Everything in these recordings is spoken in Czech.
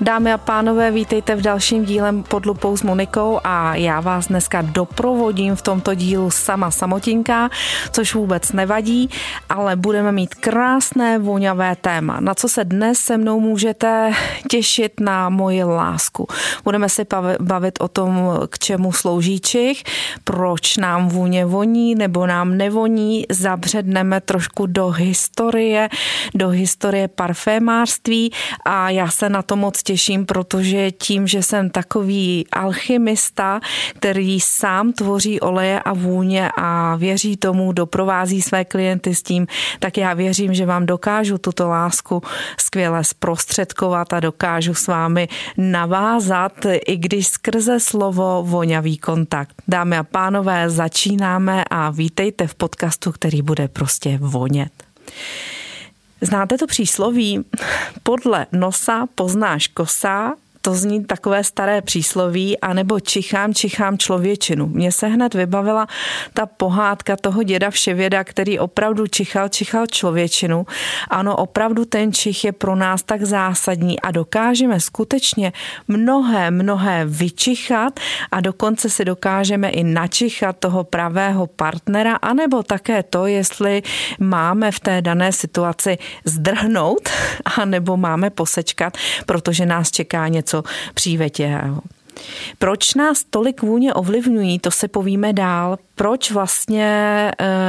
Dámy a pánové, vítejte v dalším dílem Pod lupou s Monikou a já vás dneska doprovodím v tomto dílu sama samotinka, což vůbec nevadí, ale budeme mít krásné voňavé téma, na co se dnes se mnou můžete těšit na moji lásku. Budeme se bavit o tom, k čemu slouží čich, proč nám vůně voní nebo nám nevoní, zabředneme trošku do historie parfémářství a já se na to moc těším, protože tím, že jsem takový alchymista, který sám tvoří oleje a vůně a věří tomu, doprovází své klienty s tím, tak já věřím, že vám dokážu tuto lásku skvěle zprostředkovat a dokážu s vámi navázat, i když skrze slovo voňavý kontakt. Dámy a pánové, začínáme a vítejte v podcastu, který bude prostě vonět. Znáte to přísloví? Podle nosa poznáš kosa, to zní takové staré přísloví, anebo čichám člověčinu. Mně se hned vybavila ta pohádka toho děda Vševěda, který opravdu čichal člověčinu. Ano, opravdu ten čich je pro nás tak zásadní a dokážeme skutečně mnohé vyčichat a dokonce si dokážeme i načichat toho pravého partnera, anebo také to, jestli máme v té dané situaci zdrhnout, anebo máme posečkat, protože nás čeká něco přívětivého. Proč nás tolik vůně ovlivňují, to se povíme dál. Proč vlastně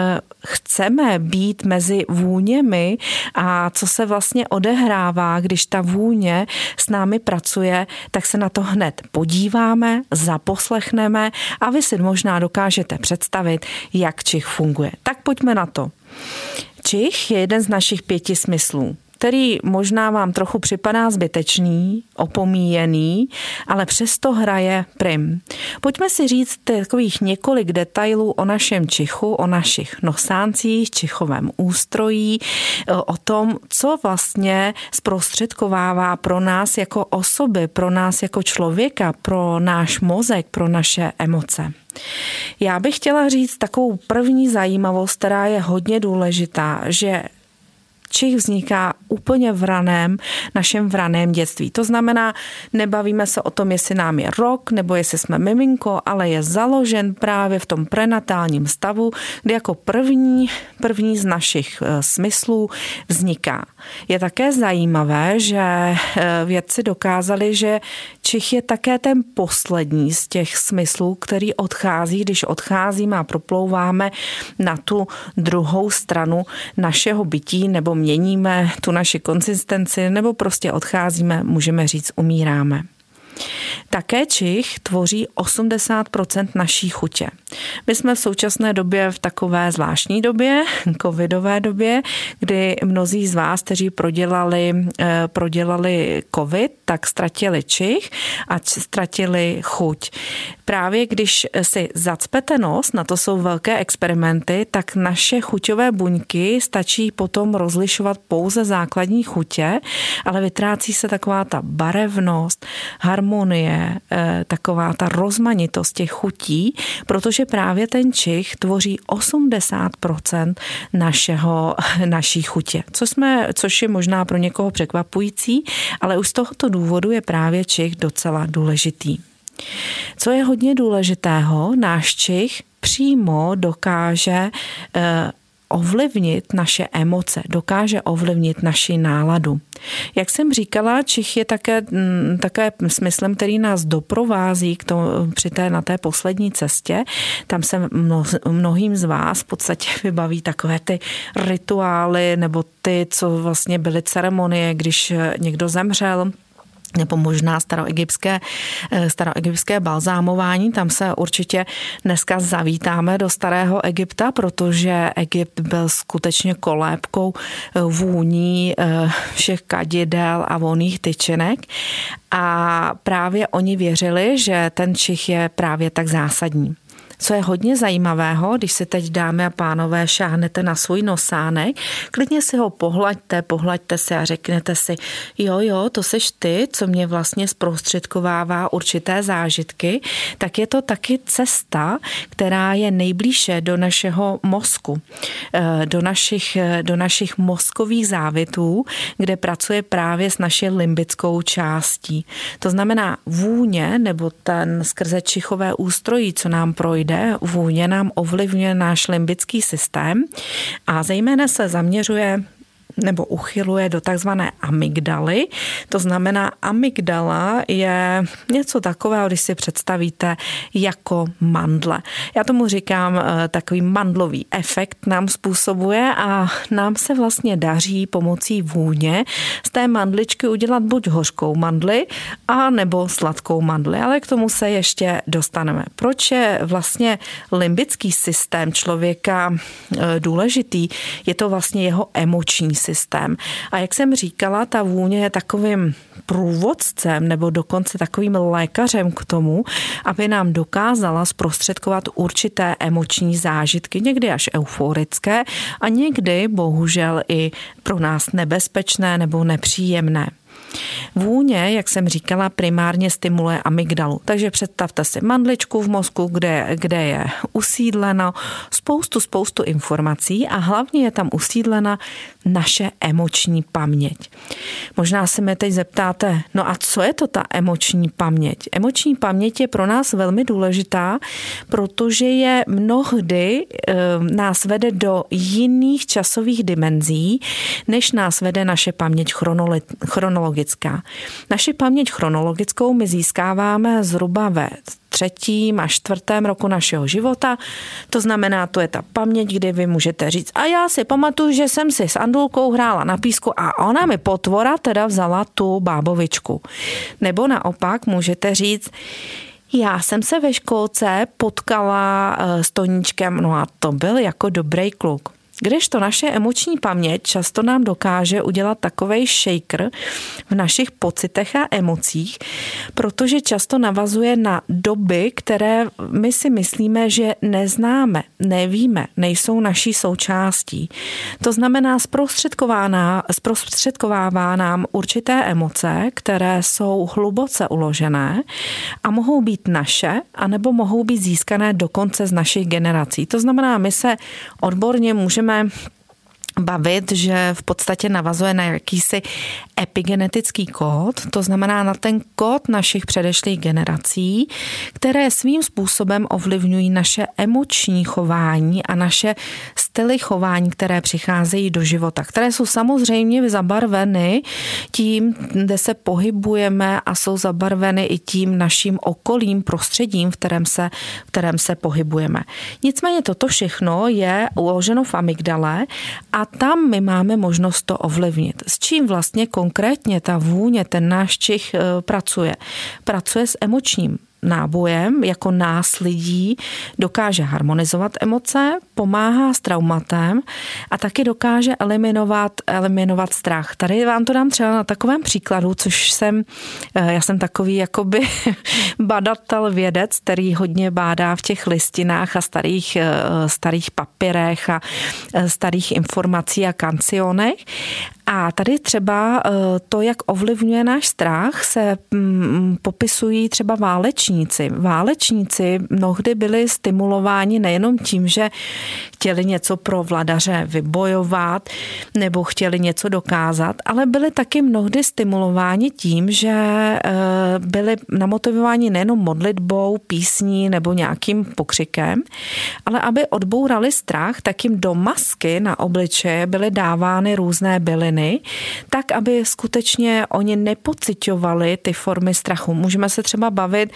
chceme být mezi vůněmi a co se vlastně odehrává, když ta vůně s námi pracuje, tak se na to hned podíváme, zaposlechneme a vy si možná dokážete představit, jak čich funguje. Tak pojďme na to. Čich je jeden z našich 5 smyslů, který možná vám trochu připadá zbytečný, opomíjený, ale přesto hraje prim. Pojďme si říct takových několik detailů o našem čichu, o našich nosáncích, čichovém ústrojí, o tom, co vlastně zprostředkovává pro nás jako osoby, pro nás jako člověka, pro náš mozek, pro naše emoce. Já bych chtěla říct takovou první zajímavost, která je hodně důležitá, že čich vzniká úplně v našem raném dětství. To znamená, nebavíme se o tom, jestli nám je rok, nebo jestli jsme miminko, ale je založen právě v tom prenatálním stavu, kdy jako první z našich smyslů vzniká. Je také zajímavé, že vědci dokázali, že čich je také ten poslední z těch smyslů, který odchází, když odcházíme a proplouváme na tu druhou stranu našeho bytí, nebo měníme tu naši konzistenci, nebo prostě odcházíme, můžeme říct, umíráme. Také čich tvoří 80% naší chutě. My jsme v současné době v takové zvláštní době, covidové době, kdy mnozí z vás, kteří prodělali covid, tak ztratili čich a ztratili chuť. Právě když si zacpete nos, na to jsou velké experimenty, tak naše chuťové buňky stačí potom rozlišovat pouze základní chutě, ale vytrácí se taková ta barevnost, harmonie, taková ta rozmanitost těch chutí, protože právě ten čich tvoří 80% naší chutě. Což je možná pro někoho překvapující, ale už z tohoto důvodu je právě čich docela důležitý. Co je hodně důležitého, náš čich přímo dokáže ovlivnit naše emoce, dokáže ovlivnit naši náladu. Jak jsem říkala, čich je také smyslem, který nás doprovází na té poslední cestě. Tam se mnohým z vás v podstatě vybaví takové ty rituály nebo ty, co vlastně byly ceremonie, když někdo zemřel, nebo možná staroegyptské balzámování. Tam se určitě dneska zavítáme do starého Egypta, protože Egypt byl skutečně kolébkou vůní všech kadidel a vonných tyčinek. A právě oni věřili, že ten čich je právě tak zásadní. Co je hodně zajímavého, když si teď, dámy a pánové, šáhnete na svůj nosánek, klidně si ho pohlaďte si a řeknete si, jo, to seš ty, co mě vlastně zprostředkovává určité zážitky, tak je to taky cesta, která je nejblíže do našeho mozku, do našich mozkových závitů, kde pracuje právě s naší limbickou částí. To znamená vůně, nebo ten skrze čichové ústrojí, co nám projde, vůně nám ovlivňuje náš limbický systém a zejména se zaměřuje nebo uchyluje do takzvané amygdaly. To znamená, amygdala je něco takového, když si představíte jako mandle. Já tomu říkám, takový mandlový efekt nám způsobuje a nám se vlastně daří pomocí vůně z té mandličky udělat buď hořkou mandli, a nebo sladkou mandli, ale k tomu se ještě dostaneme. Proč je vlastně limbický systém člověka důležitý? Je to vlastně jeho emoční systém. A jak jsem říkala, ta vůně je takovým průvodcem nebo dokonce takovým lékařem k tomu, aby nám dokázala zprostředkovat určité emoční zážitky, někdy až euforické a někdy bohužel i pro nás nebezpečné nebo nepříjemné. Vůně, jak jsem říkala, primárně stimuluje amygdalu. Takže představte si mandličku v mozku, kde je usídleno spoustu informací a hlavně je tam usídlena naše emoční paměť. Možná se mě teď zeptáte, no a co je to ta emoční paměť? Emoční paměť je pro nás velmi důležitá, protože je mnohdy nás vede do jiných časových dimenzí, než nás vede naše paměť chronologická. Naši paměť chronologickou my získáváme zhruba ve 3. a 4. roku našeho života. To znamená, to je ta paměť, kdy vy můžete říct, a já si pamatuju, že jsem si s Andulkou hrála na písku a ona mi potvora teda vzala tu bábovičku. Nebo naopak můžete říct, já jsem se ve školce potkala s Toníčkem, no a to byl jako dobrý kluk. Kdežto naše emoční paměť často nám dokáže udělat takovej shaker v našich pocitech a emocích, protože často navazuje na doby, které my si myslíme, že neznáme, nevíme, nejsou naší součástí. To znamená, zprostředkovává nám určité emoce, které jsou hluboce uložené a mohou být naše, anebo mohou být získané dokonce z našich generací. To znamená, my se odborně můžeme bavit, že v podstatě navazuje na jakýsi epigenetický kód, to znamená na ten kód našich předešlých generací, které svým způsobem ovlivňují naše emoční chování a naše styly chování, které přicházejí do života, které jsou samozřejmě zabarveny tím, kde se pohybujeme a jsou zabarveny i tím naším okolím, prostředím, v kterém se pohybujeme. Nicméně toto všechno je uloženo v amygdale a tam my máme možnost to ovlivnit. S čím vlastně konkrétně ta vůně, ten náš čich pracuje? Pracuje s emočním nábojem, jako nás lidí, dokáže harmonizovat emoce, pomáhá s traumatem a taky dokáže eliminovat strach. Tady vám to dám třeba na takovém příkladu, já jsem takový jakoby badatel, vědec, který hodně bádá v těch listinách a starých papírech a starých informací a kancionech. A tady třeba to, jak ovlivňuje náš strach, se popisují třeba válečníci. Válečníci mnohdy byli stimulováni nejenom tím, že chtěli něco pro vladaře vybojovat nebo chtěli něco dokázat, ale byli taky mnohdy stimulováni tím, že byli namotivováni nejenom modlitbou, písní nebo nějakým pokřikem, ale aby odbourali strach, tak jim do masky na obličeje byly dávány různé byliny, tak, aby skutečně oni nepociťovali ty formy strachu. Můžeme se třeba bavit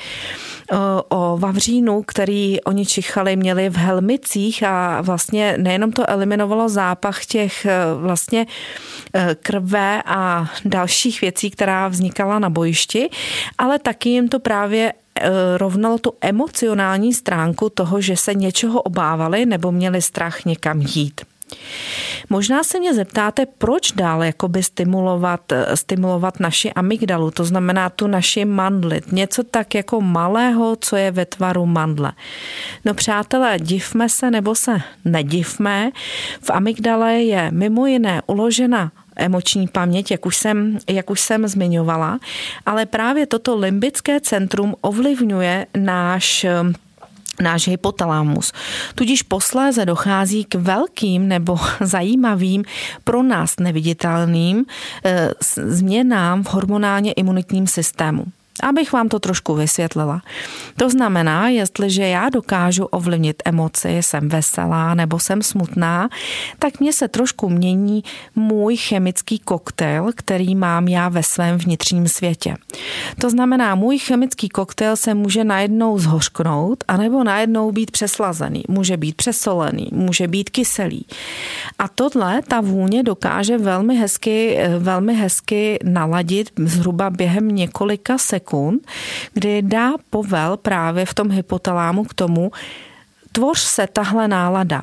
o vavřínu, který oni čichali, měli v helmicích a vlastně nejenom to eliminovalo zápach těch vlastně krve a dalších věcí, která vznikala na bojišti, ale taky jim to právě rovnalo tu emocionální stránku toho, že se něčeho obávali nebo měli strach někam jít. Možná se mě zeptáte, proč dál jakoby stimulovat naši amygdalu, to znamená tu naši mandli, něco tak jako malého, co je ve tvaru mandle. No přátelé, divme se nebo se nedivme, v amygdale je mimo jiné uložena emoční paměť, jak už jsem zmiňovala, ale právě toto limbické centrum ovlivňuje náš hypotalamus. Tudíž posléze dochází k velkým nebo zajímavým, pro nás neviditelným změnám v hormonálně imunitním systému. Abych vám to trošku vysvětlila. To znamená, jestliže já dokážu ovlivnit emoci, jsem veselá nebo jsem smutná, tak mně se trošku mění můj chemický koktejl, který mám já ve svém vnitřním světě. To znamená, můj chemický koktejl se může najednou zhořknout, anebo najednou být přeslazený. Může být přesolený, může být kyselý. A tohle ta vůně dokáže velmi hezky naladit zhruba během několika sekund, kdy dá povel právě v tom hypotalámu k tomu, vytvoř se tahle nálada,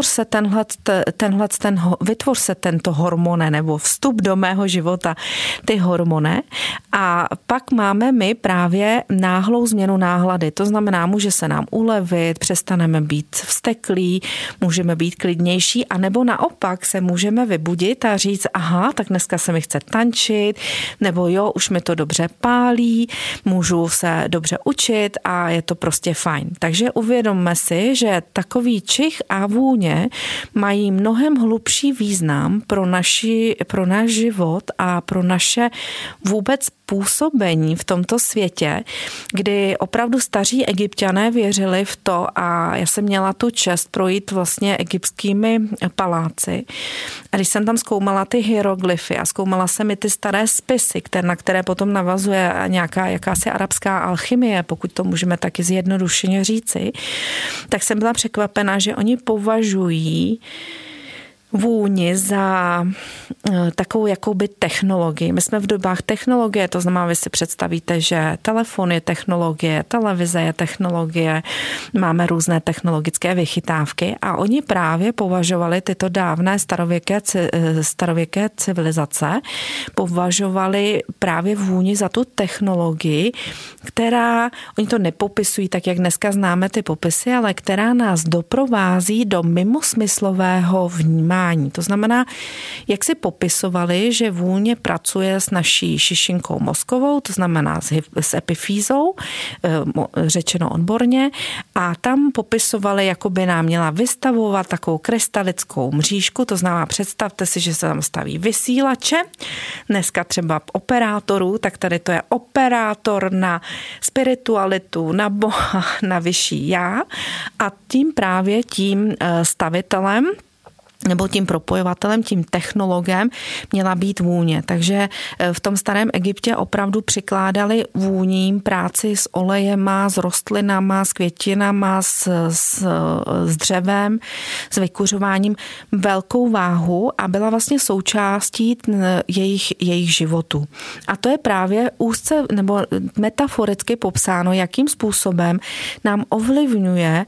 vytvoř se tento hormone nebo vstup do mého života, ty hormony, a pak máme my právě náhlou změnu nálady. To znamená, může se nám ulevit, přestaneme být vzteklí, můžeme být klidnější, anebo naopak se můžeme vybudit a říct, aha, tak dneska se mi chce tančit, nebo jo, už mi to dobře pálí, můžu se dobře učit a je to prostě fajn. Takže uvědomme si, že takový čich a vůně mají mnohem hlubší význam pro náš život a pro naše vůbec působení v tomto světě, kdy opravdu staří Egypťané věřili v to, a já jsem měla tu čest projít vlastně egyptskými paláci. A když jsem tam zkoumala ty hieroglyfy a zkoumala jsem i ty staré spisy, na které potom navazuje nějaká jakási arabská alchymie, pokud to můžeme taky zjednodušeně říci, tak jsem byla překvapena, že oni považují vůni za takovou jakoby technologii. My jsme v dobách technologie, to znamená, vy si představíte, že telefon je technologie, televize je technologie, máme různé technologické vychytávky a oni právě považovali tyto dávné starověké civilizace, považovali právě vůni za tu technologii, která, oni to nepopisují tak, jak dneska známe ty popisy, ale která nás doprovází do mimosmyslového vnímání. To znamená, jak si popisovali, že vůně pracuje s naší šišinkou mozkovou, to znamená s epifýzou, řečeno odborně, a tam popisovali, jako by nám měla vystavovat takovou krystalickou mřížku, to znamená, představte si, že se tam staví vysílače, dneska třeba operátorů, tak tady to je operátor na spiritualitu, na Boha, na vyšší já, a tím stavitelem nebo tím propojovatelem, tím technologem měla být vůně. Takže v tom starém Egyptě opravdu přikládali vůním práci s olejema, s rostlinama, s květinama, s dřevem, s vykuřováním velkou váhu a byla vlastně součástí jejich životu. A to je právě úzce nebo metaforicky popsáno, jakým způsobem nám ovlivňuje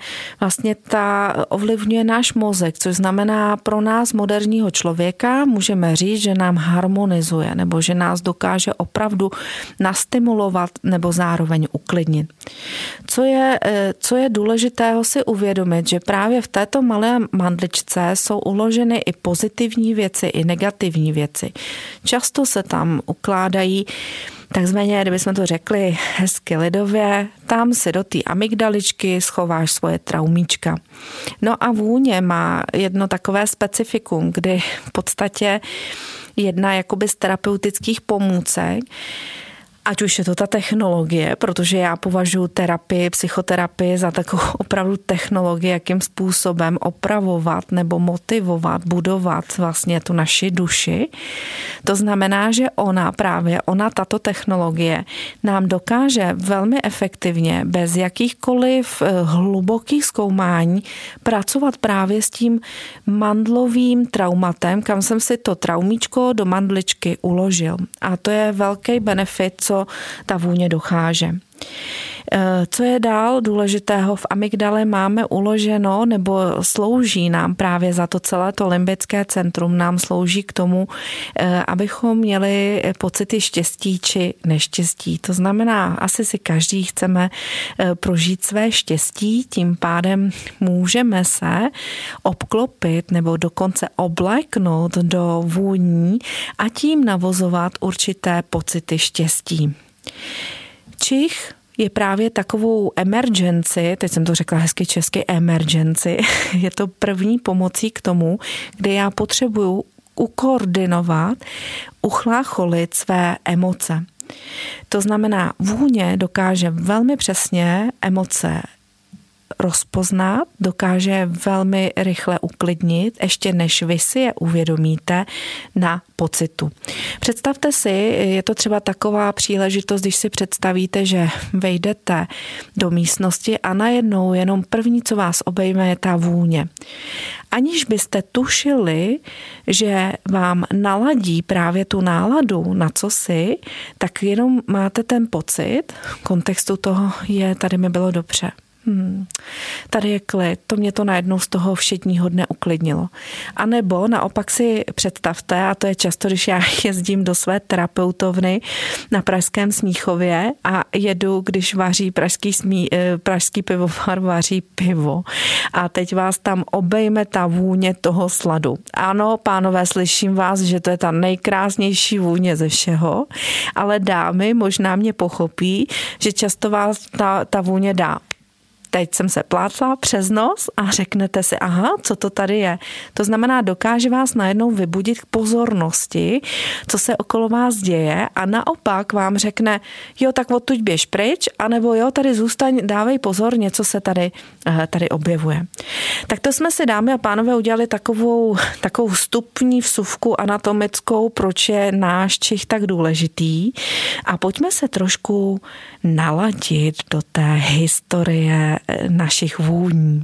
náš mozek, což znamená pro nás moderního člověka můžeme říct, že nám harmonizuje nebo že nás dokáže opravdu nastimulovat nebo zároveň uklidnit. Co je důležitého si uvědomit, že právě v této malé mandličce jsou uloženy i pozitivní věci, i negativní věci. Často se tam ukládají takzvaně, kdybychom to řekli hezky lidově, tam si do té amygdaličky schováš svoje traumíčka. No a vůně má jedno takové specifikum, kdy v podstatě jedna jakoby z terapeutických pomůcek, ať už je to ta technologie, protože já považuji psychoterapii za takovou opravdu technologii, jakým způsobem opravovat nebo motivovat, budovat vlastně tu naši duši. To znamená, že tato technologie nám dokáže velmi efektivně, bez jakýchkoliv hlubokých zkoumání, pracovat právě s tím mandlovým traumatem, kam jsem si to traumíčko do mandličky uložil. A to je velký benefit, co ta vůně dokáže. Co je dál důležitého? V amygdale máme uloženo, nebo slouží nám právě za to celé to limbické centrum, nám slouží k tomu, abychom měli pocity štěstí či neštěstí. To znamená, asi si každý chceme prožít své štěstí, tím pádem můžeme se obklopit nebo dokonce obléknout do vůní a tím navozovat určité pocity štěstí. Čich je právě takovou emergency, teď jsem to řekla hezky česky, emergency, je to první pomocí k tomu, kde já potřebuju ukoordinovat, uchlácholit své emoce. To znamená, vůně dokáže velmi přesně emoce rozpoznat, dokáže velmi rychle uklidnit, ještě než vy si je uvědomíte na pocitu. Představte si, je to třeba taková příležitost, když si představíte, že vejdete do místnosti a najednou jenom první, co vás obejme, je ta vůně. Aniž byste tušili, že vám naladí právě tu náladu na cosi, tak jenom máte ten pocit, v kontextu toho je, tady mi bylo dobře. Tady je klid, to mě to najednou z toho všedního dne uklidnilo. A nebo naopak si představte, a to je často, když já jezdím do své terapeutovny na pražském Smíchově a jedu, když vaří pražský pivovar vaří pivo. A teď vás tam obejme ta vůně toho sladu. Ano, pánové, slyším vás, že to je ta nejkrásnější vůně ze všeho, ale dámy možná mě pochopí, že často vás ta vůně dá. Teď jsem se plátla přes nos a řeknete si, aha, co to tady je. To znamená, dokáže vás najednou vybudit k pozornosti, co se okolo vás děje a naopak vám řekne, jo, tak odtud běž pryč, anebo jo, tady zůstaň, dávej pozor, něco se tady objevuje. Tak to jsme si, dámy a pánové, udělali takovou vstupní vsuvku anatomickou, proč je náš čich tak důležitý a pojďme se trošku naladit do té historie našich vůní.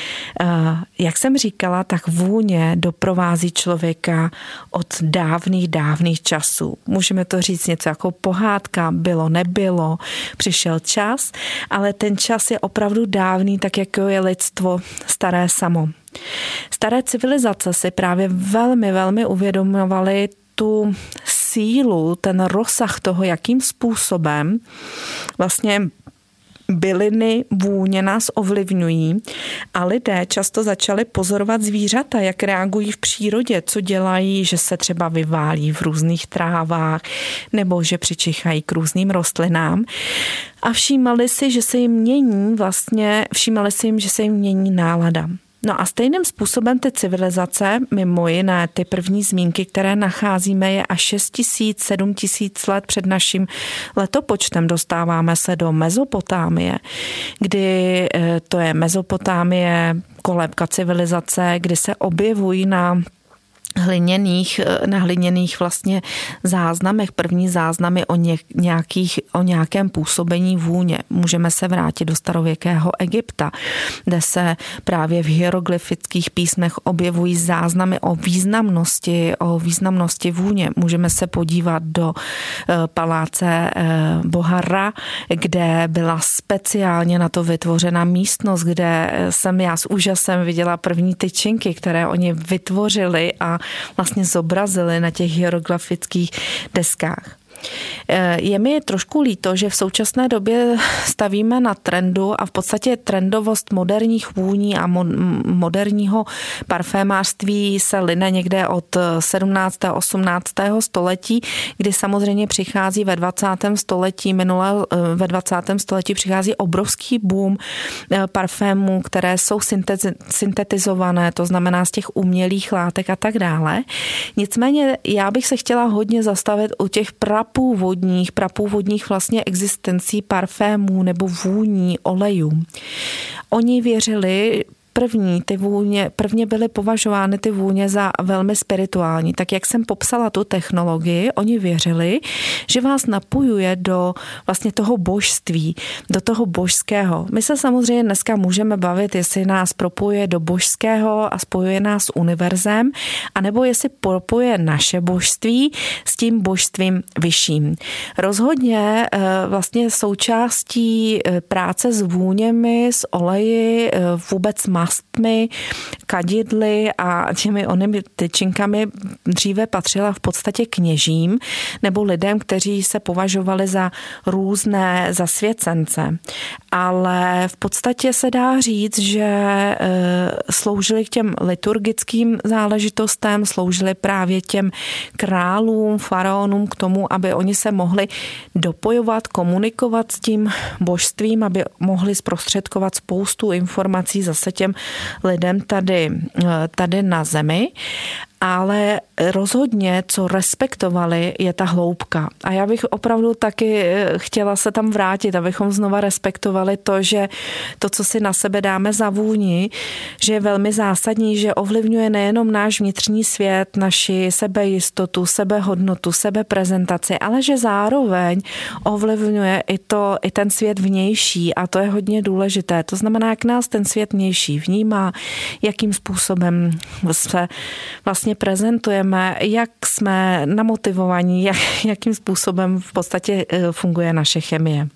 Jak jsem říkala, tak vůně doprovází člověka od dávných časů. Můžeme to říct něco jako pohádka, bylo, nebylo, přišel čas, ale ten čas je opravdu dávný, tak jako je lidstvo staré samo. Staré civilizace si právě velmi uvědomovaly tu sílu, ten rozsah toho, jakým způsobem vlastně byliny, vůně nás ovlivňují a lidé často začali pozorovat zvířata, jak reagují v přírodě, co dělají, že se třeba vyválí v různých trávách nebo že přičichají k různým rostlinám a všímali si, že se jim mění nálada. No a stejným způsobem ty civilizace, mimo jiné ty první zmínky, které nacházíme, je až 6 000, 7 000 let před naším letopočtem. Dostáváme se do Mezopotámie, kdy to je Mezopotámie, kolébka civilizace, kdy se objevují na hliněných vlastně záznamech, první záznamy o nějakém působení vůně. Můžeme se vrátit do starověkého Egypta, kde se právě v hieroglyfických písmech objevují záznamy o významnosti vůně. Můžeme se podívat do paláce boha Ra, kde byla speciálně na to vytvořena místnost, kde jsem já s úžasem viděla první tyčinky, které oni vytvořili a vlastně zobrazili na těch hieroglyfických deskách. Je mi trošku líto, že v současné době stavíme na trendu a v podstatě trendovost moderních vůní a moderního parfémářství se line někde od 17. a 18. století, kdy samozřejmě přichází ve 20. století přichází obrovský boom parfémů, které jsou syntetizované, to znamená z těch umělých látek a tak dále. Nicméně já bych se chtěla hodně zastavit u těch prapůvodních vlastně existencí parfémů nebo vůní, olejů. Oni věřili prvně byly považovány ty vůně za velmi spirituální. Tak jak jsem popsala tu technologii, oni věřili, že vás napojuje do vlastně toho božství, do toho božského. My se samozřejmě dneska můžeme bavit, jestli nás propojuje do božského a spojuje nás s univerzem, anebo jestli propojuje naše božství s tím božstvím vyšším. Rozhodně vlastně součástí práce s vůněmi, s oleji, vůbec mastmi, kadidly a těmi onými tyčinkami dříve patřila v podstatě kněžím nebo lidem, kteří se považovali za různé zasvěcence. Ale v podstatě se dá říct, že sloužili k těm liturgickým záležitostem, sloužili právě těm králům, faraonům k tomu, aby oni se mohli dopojovat, komunikovat s tím božstvím, aby mohli zprostředkovat spoustu informací zase těm lidem tady na zemi. Ale rozhodně, co respektovali, je ta hloubka. A já bych opravdu taky chtěla se tam vrátit, abychom znova respektovali to, že to, co si na sebe dáme za vůni, že je velmi zásadní, že ovlivňuje nejenom náš vnitřní svět, naši sebejistotu, sebehodnotu, sebeprezentaci, ale že zároveň ovlivňuje i ten svět vnější a to je hodně důležité. To znamená, jak nás ten svět vnější vnímá, jakým způsobem se vlastně prezentujeme, jak jsme namotivovaní, jakým způsobem v podstatě funguje naše chemie.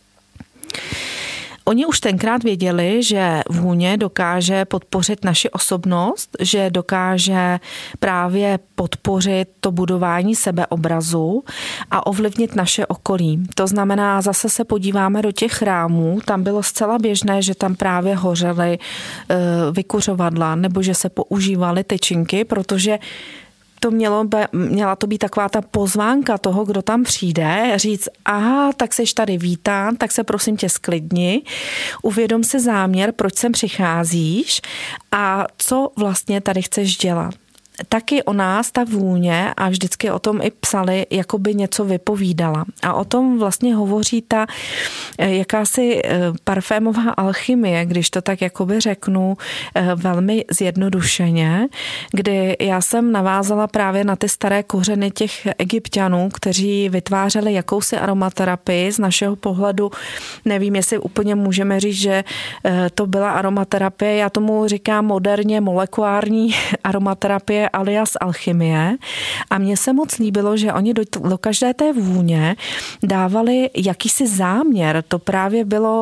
Oni už tenkrát věděli, že vůně dokáže podpořit naši osobnost, že dokáže právě podpořit to budování sebeobrazu a ovlivnit naše okolí. To znamená, zase se podíváme do těch chrámů, tam bylo zcela běžné, že tam právě hořely vykuřovadla nebo že se používaly tyčinky, protože měla to být taková ta pozvánka toho, kdo tam přijde, říct, aha, tak seš tady vítán, tak se prosím tě sklidni, uvědom si záměr, proč sem přicházíš a co vlastně tady chceš dělat. Taky o nás ta vůně, a vždycky o tom i psali, jako by něco vypovídala. A o tom vlastně hovoří ta jakási parfémová alchymie, když to tak jakoby řeknu velmi zjednodušeně, kdy já jsem navázala právě na ty staré kořeny těch Egypťanů, kteří vytvářeli jakousi aromaterapii. Z našeho pohledu nevím, jestli úplně můžeme říct, že to byla aromaterapie. Já tomu říkám moderně molekulární aromaterapie alias alchymie a mně se moc líbilo, že oni do každé té vůně dávali jakýsi záměr. To právě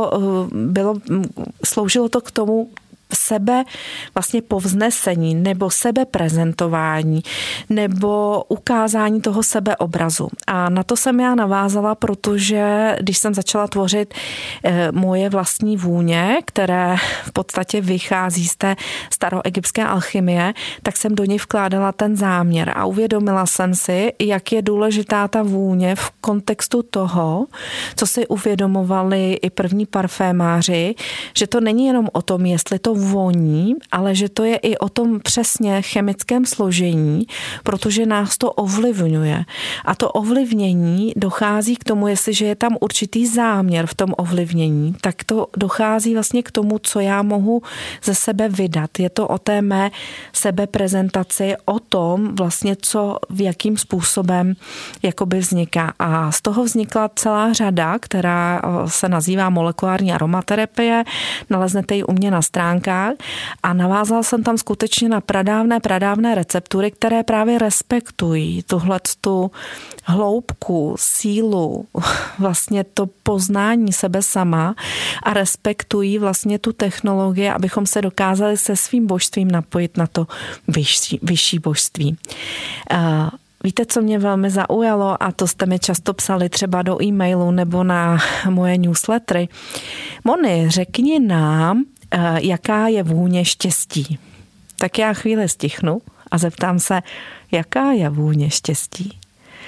sloužilo to k tomu sebe vlastně povznesení nebo sebeprezentování nebo ukázání toho sebeobrazu. A na to jsem já navázala, protože když jsem začala tvořit moje vlastní vůně, které v podstatě vychází z té staroegyptské alchymie, tak jsem do ní vkládala ten záměr a uvědomila jsem si, jak je důležitá ta vůně v kontextu toho, co si uvědomovali i první parfémáři, že to není jenom o tom, jestli to voní, ale že to je i o tom přesně chemickém složení, protože nás to ovlivňuje. A to ovlivnění dochází k tomu, jestliže je tam určitý záměr v tom ovlivnění, tak to dochází vlastně k tomu, co já mohu ze sebe vydat. Je to o té mé sebeprezentaci, o tom vlastně, co v jakým způsobem jakoby vzniká. A z toho vznikla celá řada, která se nazývá molekulární aromaterapie, naleznete ji u mě na stránkách a navázala jsem tam skutečně na pradávné receptury, které právě respektují tuhletu hloubku, sílu, vlastně to poznání sebe sama a respektují vlastně tu technologii, abychom se dokázali se svým božstvím napojit na to vyšší božství. Víte, co mě velmi zaujalo, a to jste mi často psali třeba do e-mailu nebo na moje newslettery. Moni, řekni nám, jaká je vůně štěstí. Tak já chvíli stichnu a zeptám se, jaká je vůně štěstí?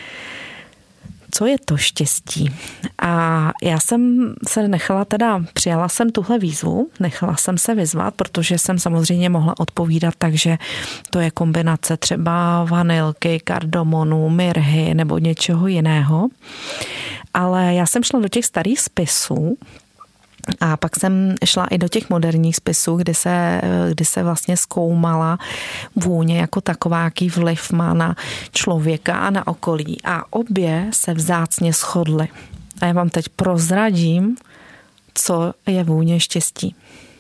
Co je to štěstí? A já jsem se přijala jsem tuhle výzvu, nechala jsem se vyzvat, protože jsem samozřejmě mohla odpovídat, takže to je kombinace třeba vanilky, kardamonu, mirhy nebo něčeho jiného. Ale já jsem šla do těch starých spisů A pak jsem šla i do těch moderních spisů, kdy se vlastně zkoumala vůně jako taková, jaký vliv má na člověka a na okolí. A obě se vzácně shodly. A já vám teď prozradím, co je vůně štěstí.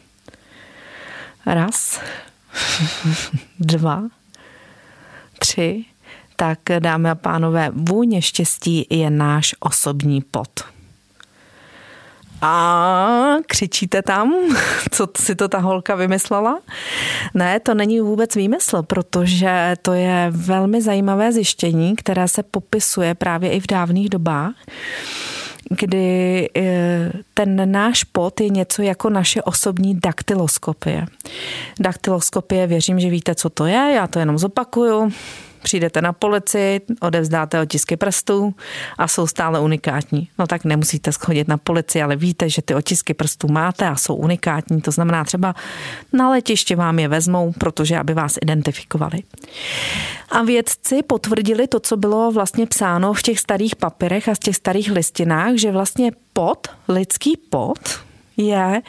1, 2, 3. Tak, dámy a pánové, vůně štěstí je náš osobní pot. A křičíte tam, co si to ta holka vymyslela? Ne, to není vůbec výmysl, protože to je velmi zajímavé zjištění, které se popisuje právě i v dávných dobách, kdy ten náš pot je něco jako naše osobní daktyloskopie. Daktyloskopie, věřím, že víte, co to je, já to jenom zopakuju. Přijdete na policii, odevzdáte otisky prstů a jsou stále unikátní. No tak nemusíte schodit na policii, ale víte, že ty otisky prstů máte a jsou unikátní. To znamená, třeba na letišti vám je vezmou, protože aby vás identifikovali. A vědci potvrdili to, co bylo vlastně psáno v těch starých papírech a v těch starých listinách, že vlastně pot, lidský pot je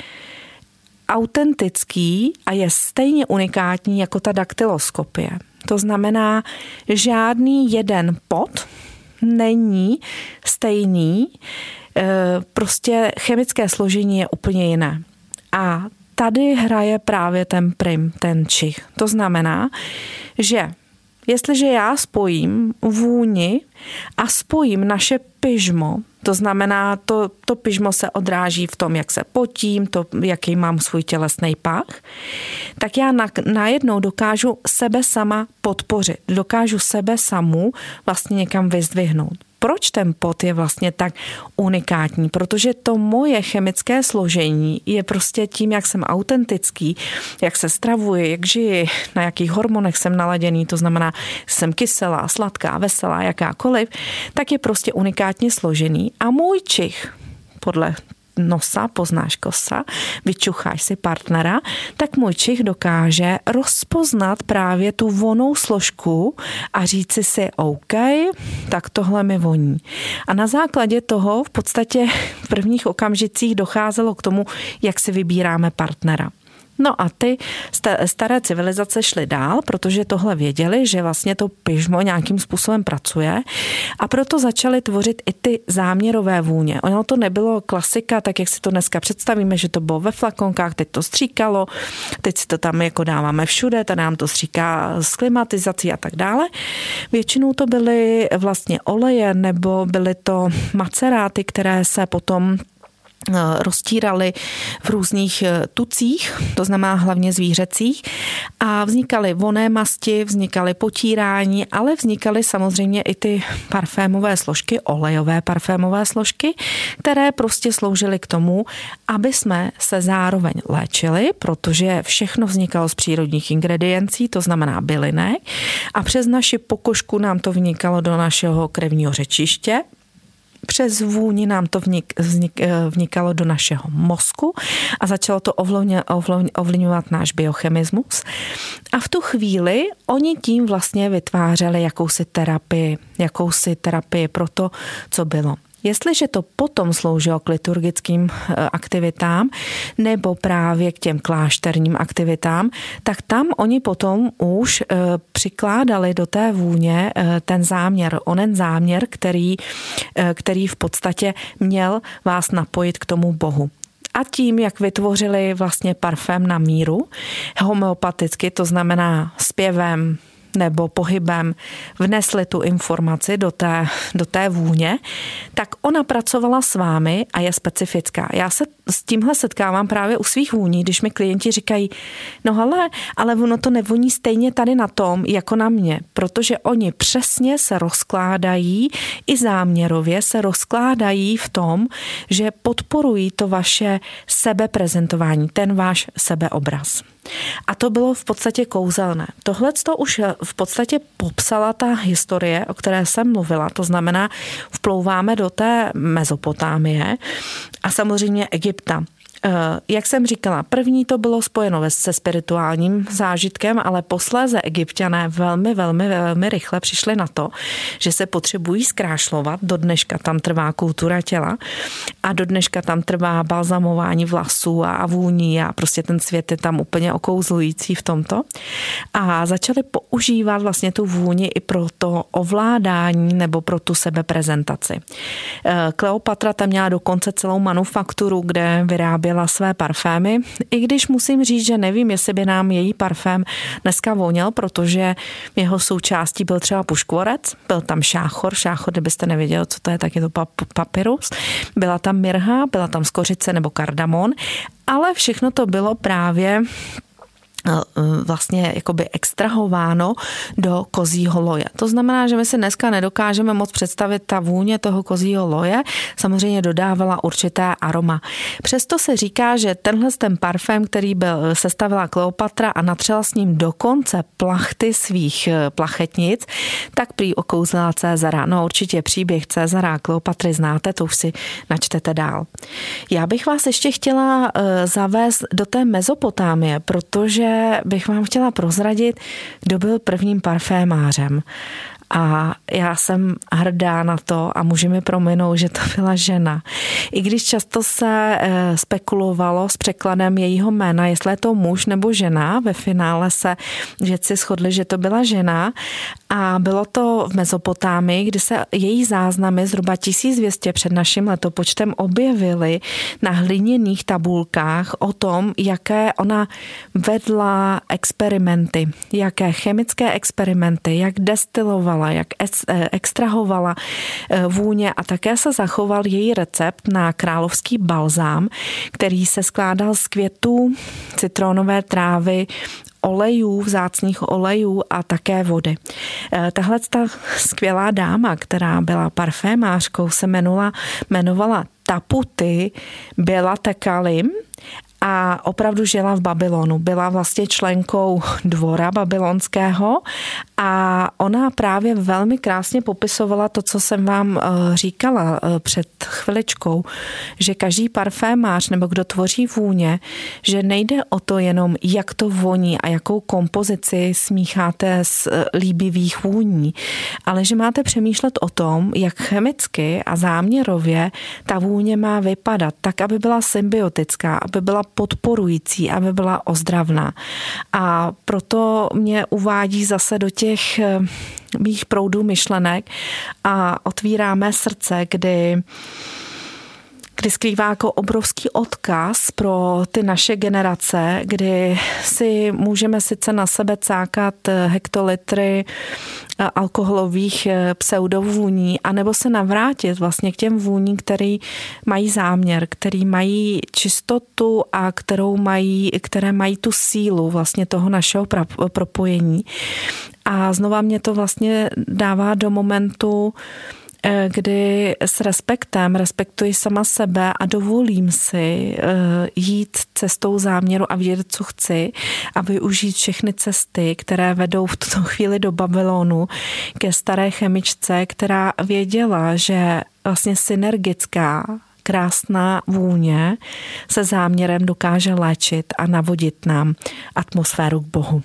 autentický a je stejně unikátní jako ta daktyloskopie. To znamená, žádný jeden pot není stejný, prostě chemické složení je úplně jiné. A tady hraje právě ten prim, ten čich. To znamená, že jestliže já spojím vůni a spojím naše pyžmo, to znamená, to pyžmo se odráží v tom, jak se potím, to, jaký mám svůj tělesný pach, tak já najednou dokážu sebe sama podpořit. Dokážu sebe samu vlastně někam vyzdvihnout. Proč ten pot je vlastně tak unikátní? Protože to moje chemické složení je prostě tím, jak jsem autentický, jak se stravuji, jak žiji, na jakých hormonech jsem naladěný, to znamená, jsem kyselá, sladká, veselá, jakákoliv, tak je prostě unikátně složený. A můj čich, podle nosa, poznáš kosa, vyčucháš si partnera, tak můj čich dokáže rozpoznat právě tu vonnou složku a říci si OK, tak tohle mi voní. A na základě toho v podstatě v prvních okamžicích docházelo k tomu, jak si vybíráme partnera. No a ty staré civilizace šly dál, protože tohle věděli, že vlastně to pyžmo nějakým způsobem pracuje a proto začali tvořit i ty záměrové vůně. Ono to nebylo klasika, tak jak si to dneska představíme, že to bylo ve flakonkách, teď to stříkalo, teď si to tam jako dáváme všude, tady nám to stříká s klimatizací a tak dále. Většinou to byly vlastně oleje nebo byly to maceráty, které se potom roztírali v různých tucích, to znamená hlavně zvířecích, a vznikaly vonné masti, vznikaly potírání, ale vznikaly samozřejmě i ty parfémové složky, olejové parfémové složky, které prostě sloužily k tomu, aby jsme se zároveň léčili, protože všechno vznikalo z přírodních ingrediencí, to znamená bylinek, a přes naši pokožku nám to vnikalo do našeho krevního řečiště, přes vůni nám to vnikalo do našeho mozku a začalo to ovlivňovat náš biochemismus. A v tu chvíli oni tím vlastně vytvářeli jakousi terapii pro to, co bylo. Jestliže to potom sloužilo k liturgickým aktivitám nebo právě k těm klášterním aktivitám, tak tam oni potom už přikládali do té vůně ten záměr, onen záměr, který v podstatě měl vás napojit k tomu Bohu. A tím, jak vytvořili vlastně parfém na míru, homeopaticky, to znamená zpěvem nebo pohybem, vnesli tu informaci do té vůně, tak ona pracovala s vámi a je specifická. Já se s tímhle setkávám právě u svých vůní, když mi klienti říkají, no hele, ale ono to nevoní stejně tady na tom, jako na mě, protože oni přesně se rozkládají, i záměrově se rozkládají v tom, že podporují to vaše sebeprezentování, ten váš sebeobraz. A to bylo v podstatě kouzelné. Tohle to už v podstatě popsala ta historie, o které jsem mluvila, to znamená, vplouváme do té Mezopotámie a samozřejmě Egypta. Jak jsem říkala, první to bylo spojeno se spirituálním zážitkem, ale posléze Egypťané velmi rychle přišli na to, že se potřebují zkrášlovat. Do dneška tam trvá kultura těla a do dneška tam trvá balzamování vlasů a vůní a prostě ten svět je tam úplně okouzlující v tomto. A začali používat vlastně tu vůni i pro to ovládání nebo pro tu sebeprezentaci. Kleopatra tam měla dokonce celou manufakturu, kde vyráběla své parfémy, i když musím říct, že nevím, jestli by nám její parfém dneska voněl, protože jeho součástí byl třeba puškvorec, byl tam šáchor, kdybyste nevěděli, co to je, tak je to papyrus, byla tam mirha, byla tam skořice nebo kardamon, ale všechno to bylo právě vlastně jakoby extrahováno do kozího loje. To znamená, že my si dneska nedokážeme moc představit ta vůně toho kozího loje, samozřejmě dodávala určité aroma. Přesto se říká, že ten parfém, který sestavila Kleopatra a natřela s ním dokonce plachty svých plachetnic, tak prý okouzlila Cezara. No určitě příběh Cezara a Kleopatry znáte, to už si načtete dál. Já bych vás ještě chtěla zavést do té Mezopotámie, protože bych vám chtěla prozradit, kdo byl prvním parfémářem. A já jsem hrdá na to a může mi prominout, že to byla žena. I když často se spekulovalo s překladem jejího jména, jestli je to muž nebo žena, ve finále se vědci shodli, že to byla žena a bylo to v Mezopotámii, kdy se její záznamy zhruba 1200 před naším letopočtem objevily na hliněných tabulkách o tom, jaké ona vedla experimenty, jaké chemické experimenty, jak destilovala, jak extrahovala vůně a také se zachoval její recept na královský balzám, který se skládal z květů, citronové trávy, olejů, vzácných olejů a také vody. Tahle ta skvělá dáma, která byla parfémářkou, se jmenovala Taputy Bila Tekalim a opravdu žila v Babylonu. Byla vlastně členkou dvora babylonského a ona právě velmi krásně popisovala to, co jsem vám říkala před chviličkou, že každý parfémář nebo kdo tvoří vůně, že nejde o to jenom, jak to voní a jakou kompozici smícháte z líbivých vůní, ale že máte přemýšlet o tom, jak chemicky a záměrově ta vůně má vypadat, tak, aby byla symbiotická, aby byla podporující, aby byla ozdravná. A proto mě uvádí zase do těch mých proudů myšlenek a otvírá mé srdce, kdy skrývá jako obrovský odkaz pro ty naše generace, kdy si můžeme sice na sebe cákat hektolitry alkoholových pseudovůní, anebo se navrátit vlastně k těm vůním, který mají záměr, který mají čistotu a které mají tu sílu vlastně toho našeho propojení. A znova mě to vlastně dává do momentu, kdy s respektem respektuji sama sebe a dovolím si jít cestou záměru a vědět, co chci a využít všechny cesty, které vedou v tuto chvíli do Babylonu ke staré chemičce, která věděla, že vlastně synergická krásná vůně se záměrem dokáže léčit a navodit nám atmosféru k Bohu.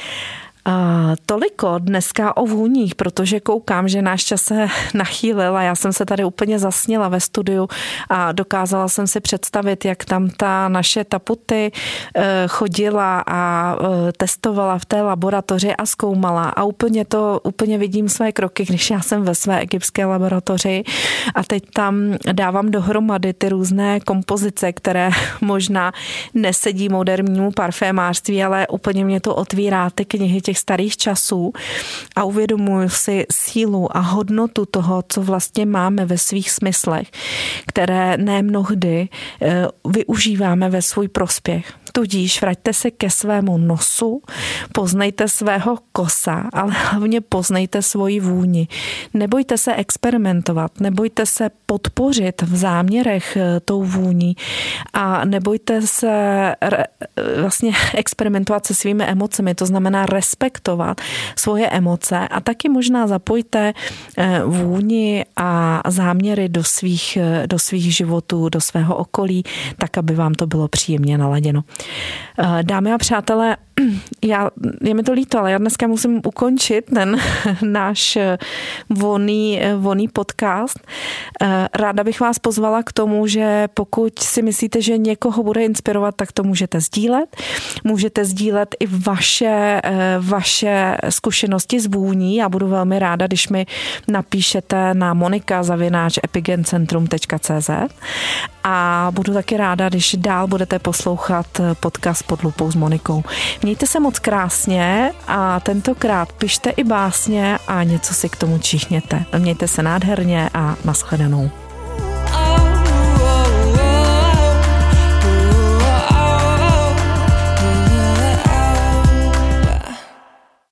Toliko dneska o vůních, protože koukám, že náš čas se nachýlil a já jsem se tady úplně zasnila ve studiu a dokázala jsem si představit, jak tam ta naše Taputy chodila a testovala v té laboratoři a zkoumala a úplně vidím své kroky, když já jsem ve své egyptské laboratoři a teď tam dávám dohromady ty různé kompozice, které možná nesedí modernímu parfémářství, ale úplně mě to otvírá ty knihy těch starých časů a uvědomuji si sílu a hodnotu toho, co vlastně máme ve svých smyslech, které ne mnohdy využíváme ve svůj prospěch. Tudíž vraťte se ke svému nosu, poznejte svého kosa, ale hlavně poznejte svoji vůni. Nebojte se experimentovat, nebojte se podpořit v záměrech tou vůní a nebojte se vlastně experimentovat se svými emocemi, to znamená respektovat svoje emoce a taky možná zapojte vůni a záměry do svých životů, do svého okolí, tak, aby vám to bylo příjemně naladěno. Dámy a přátelé, je mi to líto, ale já dneska musím ukončit ten náš vonný podcast. Ráda bych vás pozvala k tomu, že pokud si myslíte, že někoho bude inspirovat, tak to můžete sdílet. Můžete sdílet i vaše zkušenosti s vůní. Já budu velmi ráda, když mi napíšete na monika@epigencentrum.cz a budu taky ráda, když dál budete poslouchat podcast Pod lupou s Monikou. Mějte se moc krásně a tentokrát pište i básně a něco si k tomu čichněte. Mějte se nádherně a nashledanou.